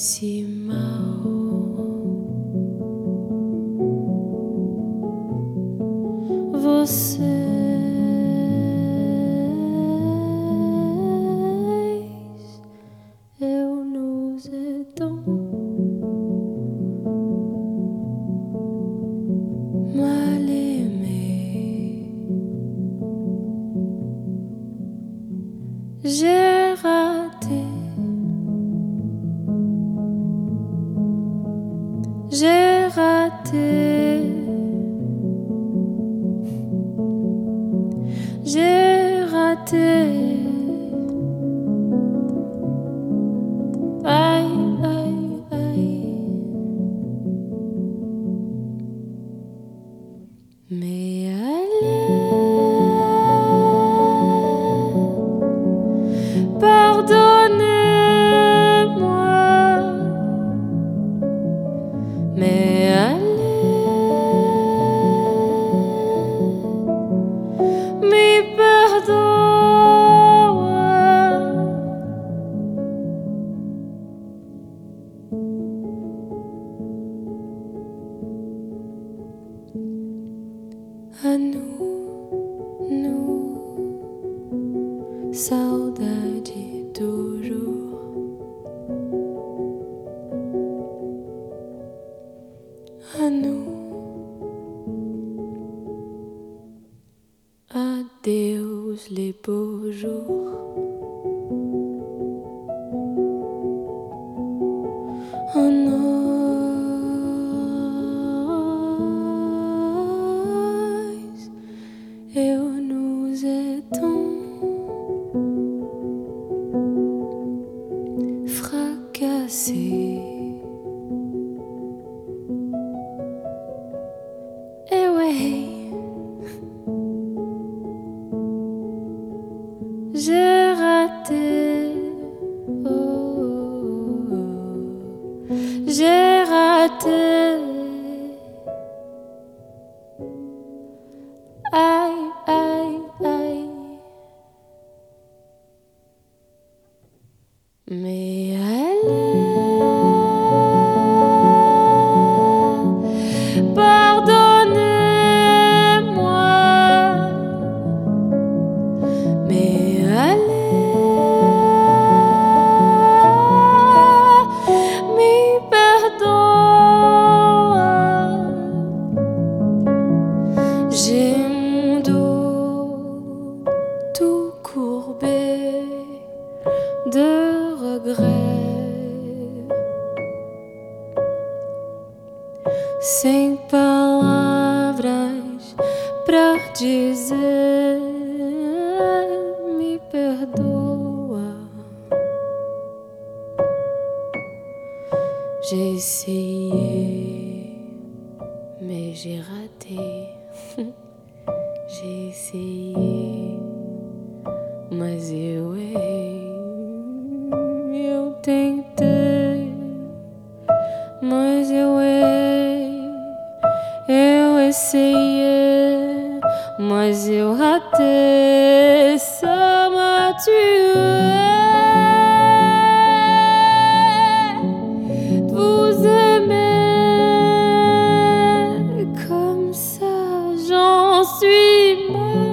eu nos então mal aimé. J'ai raté, j'ai raté, j'ai raté. Aïe, aïe, aïe. Mais allez, pardonnez-moi. Mais allez, me perdoa. A nous, saudade toujours. A nous, adeus les beaux jours. Oh nós, eu nos étons fracassés. Eh ouais, j'ai raté, oh, oh, oh. J'ai raté. Aïe, aïe, aïe. Mais allez, pardonnez-moi. Mais allez, me perdoa. J'ai mon dos tout courbé de regret, sem palavras pra dizer me perdoa. J'ai essayé, mais j'ai raté. J'ai essayé, mas eu errei. Eu tentei, mas eu errei. Eu essayei, mas eu ratei. Ça m'a tué. Vous aimer comme ça, j'en suis morte.